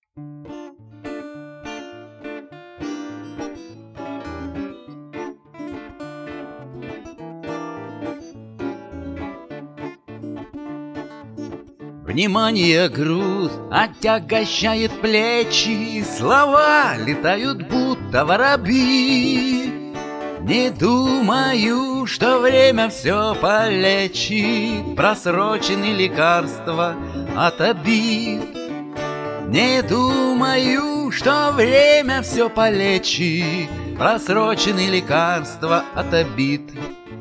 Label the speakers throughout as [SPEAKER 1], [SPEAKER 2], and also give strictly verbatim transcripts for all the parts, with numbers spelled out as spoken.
[SPEAKER 1] Внимание, груз отягощает плечи, слова летают, будто воробьи. Не думаю, что время все полечит, просрочены лекарства от обид. Не думаю, что время все полечит, просрочены лекарства от обид.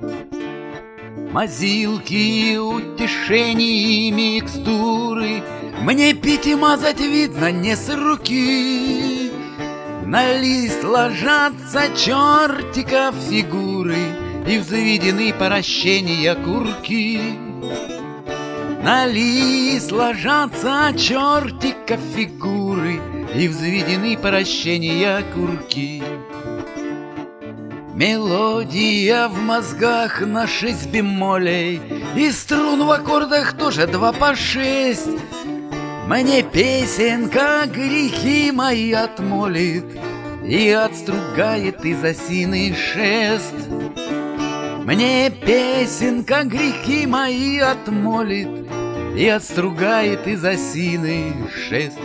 [SPEAKER 1] Мазилки, утешения и микстуры мне пить и мазать, видно, не с руки. На лист ложатся чертиков фигуры и взведены по ращения курки. На лист ложатся чертиков фигуры и взведены по ращения курки. Мелодия в мозгах на шесть бемолей, и струн в аккордах тоже два по шесть. Мне песенка грехи мои отмолит и отстругает из осины шест. Мне песенка грехи мои отмолит и отстругает из осины шест.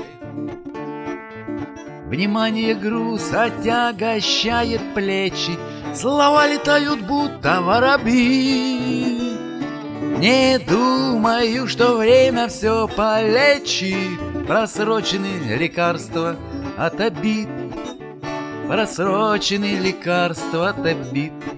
[SPEAKER 1] Внимание, груз отягощает плечи, слова летают, будто воробьи. Не думаю, что время все полечит, просрочены лекарства от обид, просрочены лекарства от обид.